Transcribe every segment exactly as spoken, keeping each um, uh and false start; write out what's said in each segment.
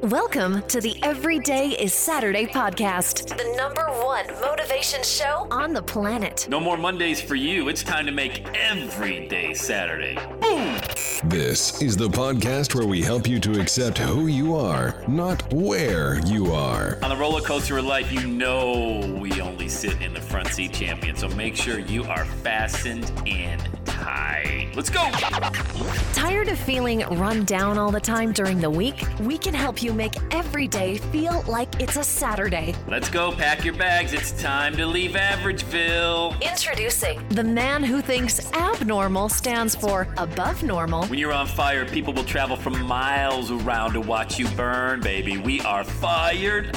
Welcome to the Everyday is Saturday podcast, the number one motivation show on the planet. No more Mondays for you. It's time to make every day Saturday. Boom! This is the podcast where we help you to accept who you are, not where you are. On the roller coaster of life, you know we only sit in the front seat, champion. So make sure you are fastened and tight. Let's go! Tired of feeling run down all the time during the week? We can help you make every day feel like it's a Saturday. Let's go. Pack your bags. It's time to leave Averageville. Introducing the man who thinks abnormal stands for above normal. When you're on fire, people will travel from miles around to watch you burn, baby. We are fired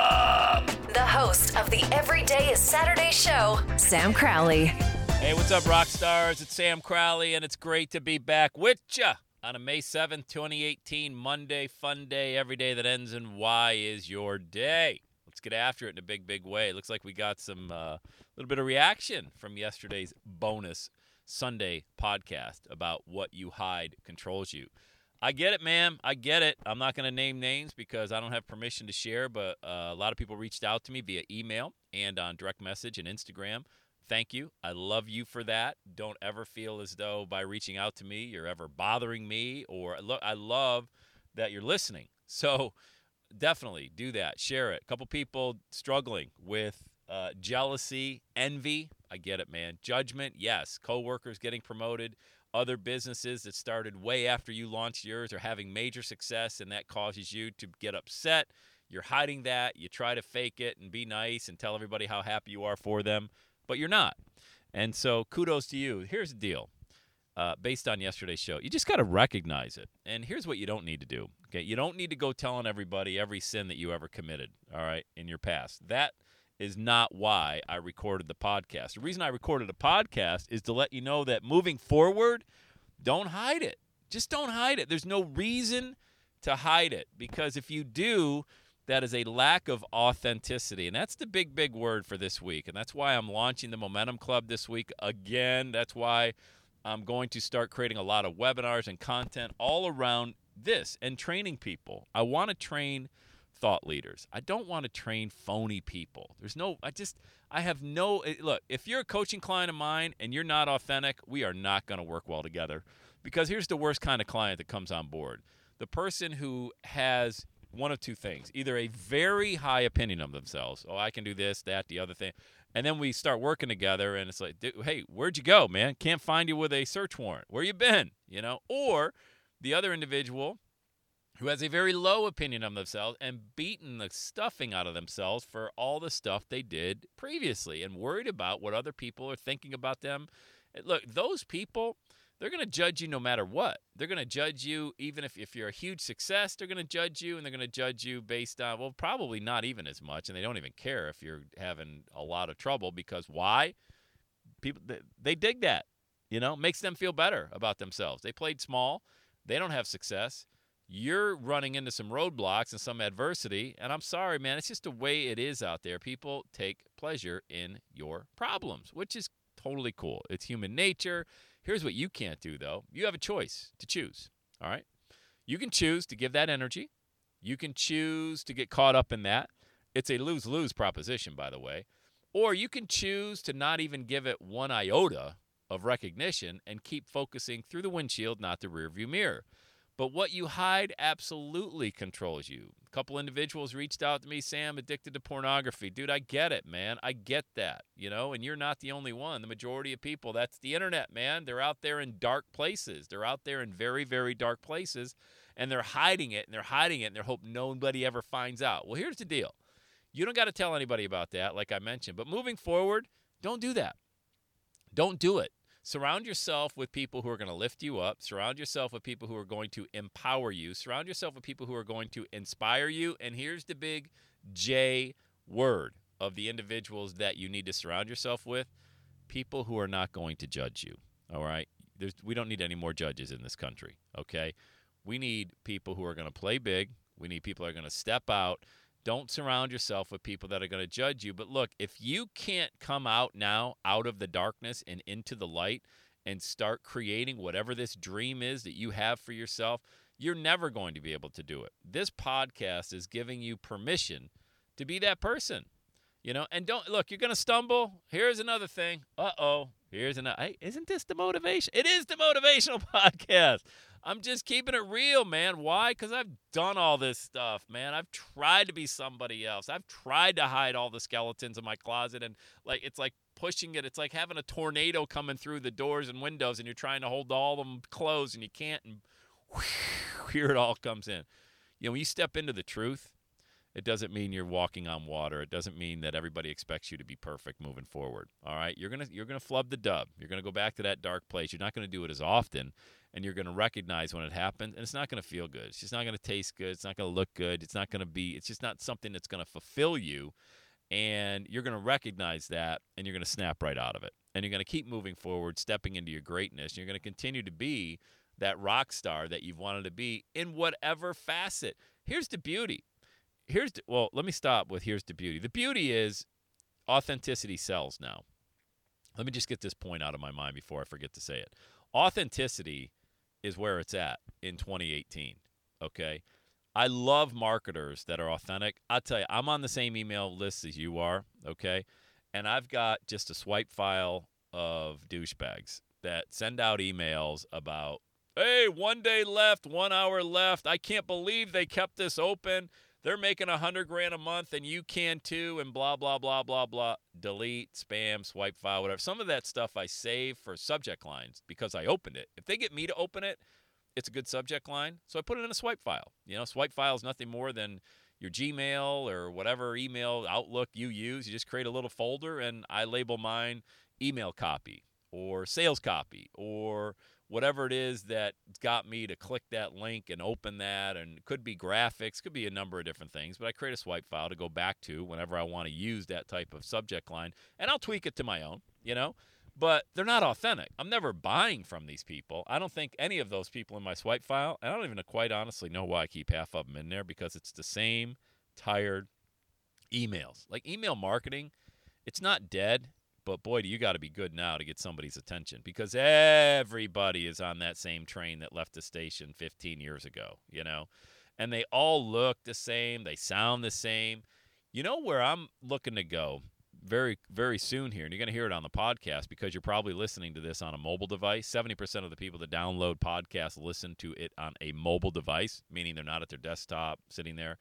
up. The host of the Everyday is Saturday show, Sam Crowley. Hey, what's up, rock stars? It's Sam Crowley, and it's great to be back with ya on a May seventh, twenty eighteen, Monday, fun day, every day that ends in Y is your day. Let's get after it in a big, big way. Looks like we got some uh, little bit of reaction from yesterday's bonus Sunday podcast about what you hide controls you. I get it, man. I get it. I'm not going to name names because I don't have permission to share, but uh, a lot of people reached out to me via email and on direct message and Instagram. Thank you. I love you for that. Don't ever feel as though by reaching out to me you're ever bothering me, or look, I love that you're listening. So definitely do that. Share it. A couple people struggling with uh, jealousy, envy. I get it, man. Judgment, yes. Coworkers getting promoted. Other businesses that started way after you launched yours are having major success, and that causes you to get upset. You're hiding that. You try to fake it and be nice and tell everybody how happy you are for them, but you're not. And so kudos to you. Here's the deal. Uh, based on yesterday's show, you just got to recognize it. And here's what you don't need to do. Okay, you don't need to go telling everybody every sin that you ever committed, all right, in your past. That is not why I recorded the podcast. The reason I recorded a podcast is to let you know that moving forward, don't hide it. Just don't hide it. There's no reason to hide it, because if you do, that is a lack of authenticity. And that's the big, big word for this week. And that's why I'm launching the Momentum Club this week again. That's why I'm going to start creating a lot of webinars and content all around this and training people. I want to train thought leaders. I don't want to train phony people. There's no, I just, I have no, look, if you're a coaching client of mine and you're not authentic, we are not going to work well together. Because here's the worst kind of client that comes on board. The person who has one of two things, either a very high opinion of themselves. Oh, I can do this, that, the other thing. And then we start working together and it's like, hey, where'd you go, man? Can't find you with a search warrant. Where you been? You know, or the other individual who has a very low opinion of themselves and beaten the stuffing out of themselves for all the stuff they did previously and worried about what other people are thinking about them. Look, those people, they're going to judge you no matter what. They're going to judge you even if, if you're a huge success. They're going to judge you, and they're going to judge you based on, well, probably not even as much, and they don't even care if you're having a lot of trouble, because why? People, they, they dig that. You know, makes them feel better about themselves. They played small. They don't have success. You're running into some roadblocks and some adversity, and I'm sorry, man. It's just the way it is out there. People take pleasure in your problems, which is totally cool. It's human nature. Here's what you can't do, though. You have a choice to choose, all right? You can choose to give that energy. You can choose to get caught up in that. It's a lose-lose proposition, by the way. Or you can choose to not even give it one iota of recognition and keep focusing through the windshield, not the rearview mirror. But what you hide absolutely controls you. A couple individuals reached out to me, Sam, addicted to pornography. Dude, I get it, man. I get that, you know, and you're not the only one. The majority of people, that's the internet, man. They're out there in dark places. They're out there in very, very dark places, and they're hiding it, and they're hiding it, and they hope nobody ever finds out. Well, here's the deal. You don't got to tell anybody about that, like I mentioned. But moving forward, don't do that. Don't do it. Surround yourself with people who are going to lift you up. Surround yourself with people who are going to empower you. Surround yourself with people who are going to inspire you. And here's the big J word of the individuals that you need to surround yourself with. People who are not going to judge you, all right? There's, we don't need any more judges in this country, okay? We need people who are going to play big. We need people who are going to step out. Don't surround yourself with people that are going to judge you. But look, if you can't come out now, out of the darkness and into the light, and start creating whatever this dream is that you have for yourself, you're never going to be able to do it. This podcast is giving you permission to be that person. You know, and don't look, you're going to stumble. Here's another thing. Uh-oh. Here's another. Hey, isn't this the motivation? It is the motivational podcast. I'm just keeping it real, man. Why? Because I've done all this stuff, man. I've tried to be somebody else. I've tried to hide all the skeletons in my closet. And like it's like pushing it. It's like having a tornado coming through the doors and windows, and you're trying to hold all of them closed, and you can't. And whew, here it all comes in. You know, when you step into the truth, it doesn't mean you're walking on water. It doesn't mean that everybody expects you to be perfect moving forward. All right, you're gonna you're gonna flub the dub. You're gonna go back to that dark place. You're not gonna do it as often, and you're gonna recognize when it happens. And it's not gonna feel good. It's just not gonna taste good. It's not gonna look good. It's not gonna be. It's just not something that's gonna fulfill you. And you're gonna recognize that, and you're gonna snap right out of it. And you're gonna keep moving forward, stepping into your greatness. And you're gonna continue to be that rock star that you've wanted to be in whatever facet. Here's the beauty. Here's the, well, let me stop with here's the beauty. The beauty is authenticity sells now. Let me just get this point out of my mind before I forget to say it. Authenticity is where it's at in twenty eighteen, okay? I love marketers that are authentic. I'll tell you, I'm on the same email list as you are, okay? And I've got just a swipe file of douchebags that send out emails about, hey, one day left, one hour left. I can't believe they kept this open. They're making a hundred grand a month, and you can too, and blah, blah, blah, blah, blah. Delete, spam, swipe file, whatever. Some of that stuff I save for subject lines because I opened it. If they get me to open it, it's a good subject line, so I put it in a swipe file. You know, swipe file is nothing more than your Gmail or whatever email Outlook you use. You just create a little folder, and I label mine email copy or sales copy or whatever it is that got me to click that link and open that, and it could be graphics, could be a number of different things, but I create a swipe file to go back to whenever I want to use that type of subject line, and I'll tweak it to my own, you know, but they're not authentic. I'm never buying from these people. I don't think any of those people in my swipe file, and I don't even quite honestly know why I keep half of them in there, because it's the same tired emails. Like email marketing, it's not dead. But, boy, do you got to be good now to get somebody's attention, because everybody is on that same train that left the station fifteen years ago, you know, and they all look the same. They sound the same. You know where I'm looking to go very, very soon here, and you're going to hear it on the podcast because you're probably listening to this on a mobile device. seventy percent of the people that download podcasts listen to it on a mobile device, meaning they're not at their desktop sitting there.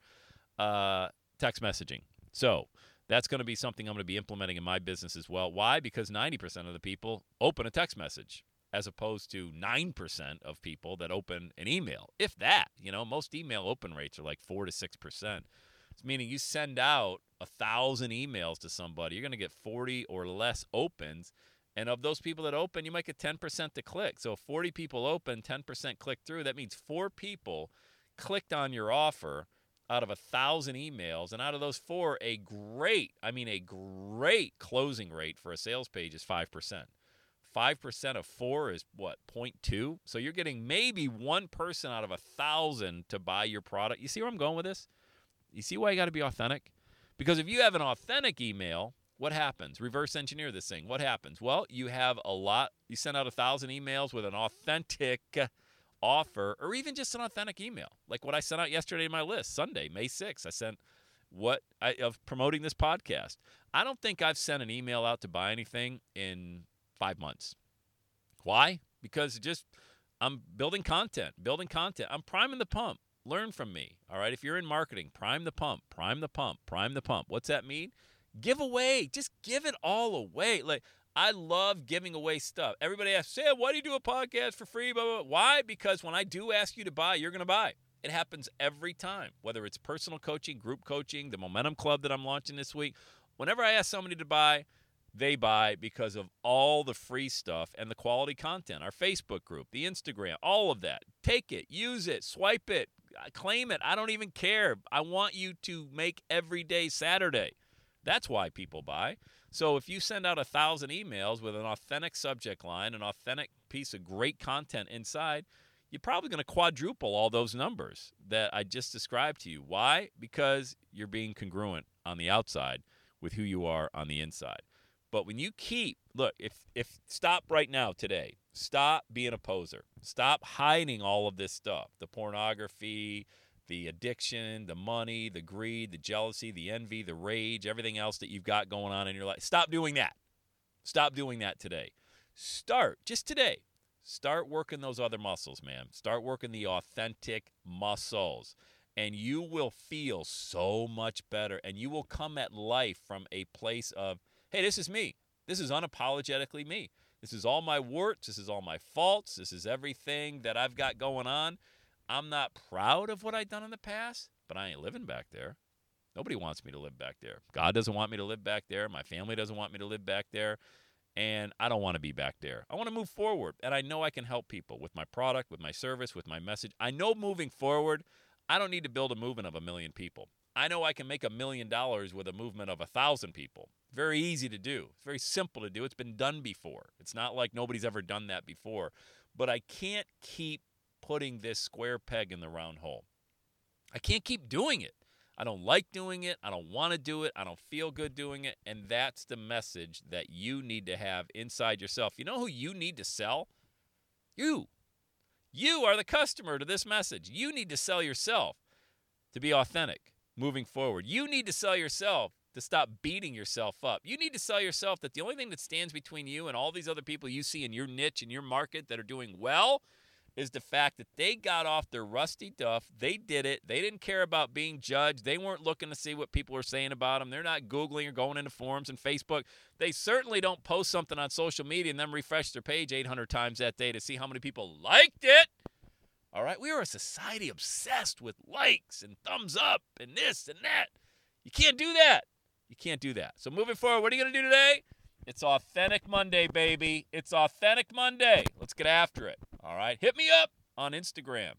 Uh, text messaging. So that's going to be something I'm going to be implementing in my business as well. Why? Because ninety percent of the people open a text message, as opposed to nine percent of people that open an email. If that, you know, most email open rates are like four to six percent. It's meaning you send out one thousand emails to somebody, you're going to get forty or less opens. And of those people that open, you might get ten percent to click. So if forty people open, ten percent click through. That means four people clicked on your offer out of a thousand emails, and out of those four, a great, I mean a great closing rate for a sales page is five percent. five percent of four is what, zero point two? So you're getting maybe one person out of a thousand to buy your product. You see where I'm going with this? You see why you got to be authentic? Because if you have an authentic email, what happens? Reverse engineer this thing. What happens? Well, you have a lot, you send out a thousand emails with an authentic offer, or even just an authentic email, like what I sent out yesterday in my list, Sunday, May sixth. I sent what I, of promoting this podcast. I don't think I've sent an email out to buy anything in five months. Why? Because just I'm building content, building content. I'm priming the pump. Learn from me. All right. If you're in marketing, prime the pump, prime the pump, prime the pump. What's that mean? Give away. Just give it all away. Like, I love giving away stuff. Everybody asks, Sam, why do you do a podcast for free? Blah, blah, blah. Why? Because when I do ask you to buy, you're going to buy. It happens every time, whether it's personal coaching, group coaching, the Momentum Club that I'm launching this week. Whenever I ask somebody to buy, they buy because of all the free stuff and the quality content, our Facebook group, the Instagram, all of that. Take it, use it, swipe it, claim it. I don't even care. I want you to make every day Saturday. That's why people buy. So if you send out a thousand emails with an authentic subject line, an authentic piece of great content inside, you're probably going to quadruple all those numbers that I just described to you. Why? Because you're being congruent on the outside with who you are on the inside. But when you keep, look, if if stop right now today Stop being a poser. Stop hiding all of this stuff, the pornography, the addiction, the money, the greed, the jealousy, the envy, the rage, everything else that you've got going on in your life. Stop doing that. Stop doing that today. Start, just today, start working those other muscles, man. Start working the authentic muscles, and you will feel so much better, and you will come at life from a place of, hey, this is me. This is unapologetically me. This is all my warts. This is all my faults. This is everything that I've got going on. I'm not proud of what I've done in the past, but I ain't living back there. Nobody wants me to live back there. God doesn't want me to live back there. My family doesn't want me to live back there. And I don't want to be back there. I want to move forward. And I know I can help people with my product, with my service, with my message. I know moving forward, I don't need to build a movement of a million people. I know I can make a million dollars with a movement of a thousand people. Very easy to do. It's very simple to do. It's been done before. It's not like nobody's ever done that before. But I can't keep putting this square peg in the round hole. I can't keep doing it. I don't like doing it. I don't want to do it. I don't feel good doing it. And that's the message that you need to have inside yourself. You know who you need to sell? You. You are the customer to this message. You need to sell yourself to be authentic moving forward. You need to sell yourself to stop beating yourself up. You need to sell yourself that the only thing that stands between you and all these other people you see in your niche, in your market that are doing well, is the fact that they got off their rusty duff. They did it. They didn't care about being judged. They weren't looking to see what people were saying about them. They're not Googling or going into forums and Facebook. They certainly don't post something on social media and then refresh their page eight hundred times that day to see how many people liked it. All right? We are a society obsessed with likes and thumbs up and this and that. You can't do that. You can't do that. So moving forward, what are you going to do today? It's Authentic Monday, baby. It's Authentic Monday. Let's get after it. All right? Hit me up on Instagram.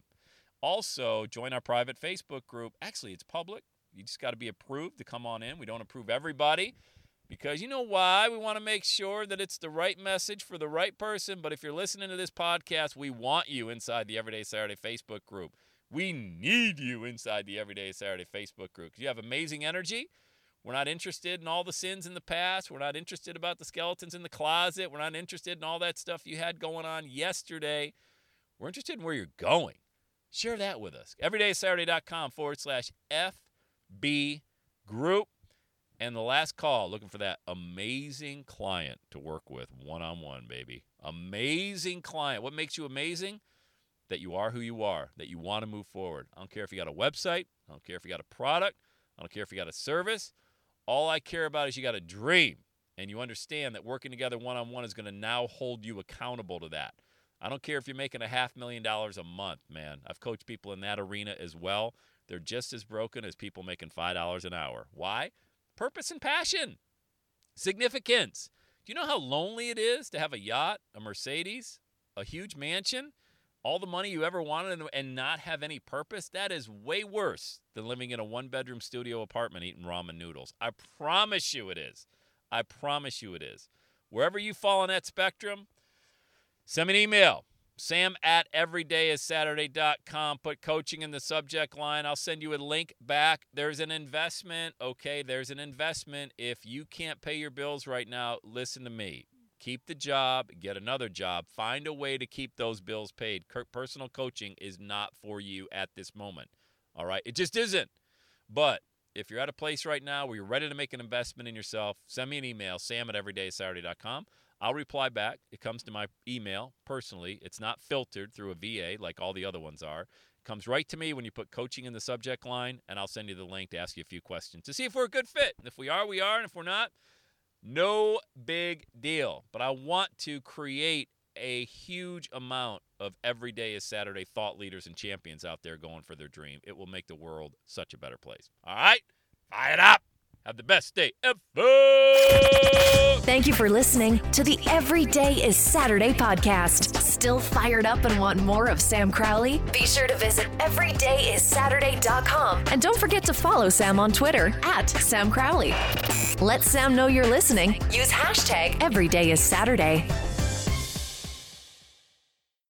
Also, join our private Facebook group. Actually, it's public. You just got to be approved to come on in. We don't approve everybody because you know why? We want to make sure that it's the right message for the right person. But if you're listening to this podcast, we want you inside the Everyday Saturday Facebook group. We need you inside the Everyday Saturday Facebook group because you have amazing energy. We're not interested in all the sins in the past. We're not interested about the skeletons in the closet. We're not interested in all that stuff you had going on yesterday. We're interested in where you're going. Share that with us. everydaysaturday.com forward slash FB group. And the last call, looking for that amazing client to work with one-on-one, baby. Amazing client. What makes you amazing? That you are who you are, that you want to move forward. I don't care if you got a website. I don't care if you got a product. I don't care if you got a service. All I care about is you got a dream, and you understand that working together one-on-one is going to now hold you accountable to that. I don't care if you're making a half million dollars a month, man. I've coached people in that arena as well. They're just as broken as people making five dollars an hour. Why? Purpose and passion. Significance. Do you know how lonely it is to have a yacht, a Mercedes, a huge mansion, all the money you ever wanted and not have any purpose? That is way worse than living in a one-bedroom studio apartment eating ramen noodles. I promise you it is. I promise you it is. Wherever you fall on that spectrum, send me an email. Sam at everydayissaturday dot com. Put coaching in the subject line. I'll send you a link back. There's an investment. Okay, there's an investment. If you can't pay your bills right now, listen to me. Keep the job, get another job, find a way to keep those bills paid. Personal coaching is not for you at this moment, all right? It just isn't. But if you're at a place right now where you're ready to make an investment in yourself, send me an email, sam at everydaysaturday dot com. I'll reply back. It comes to my email personally. It's not filtered through a V A like all the other ones are. It comes right to me when you put coaching in the subject line, and I'll send you the link to ask you a few questions to see if we're a good fit. And if we are, we are, and if we're not, no big deal. But I want to create a huge amount of Everyday is Saturday thought leaders and champions out there going for their dream. It will make the world such a better place. All right? Fire it up. Have the best day ever. Thank you for listening to the Everyday is Saturday podcast. Still fired up and want more of Sam Crowley? Be sure to visit everyday is saturday dot com. And don't forget to follow Sam on Twitter at Sam Crowley. Let Sam know you're listening. Use hashtag everydayissaturday.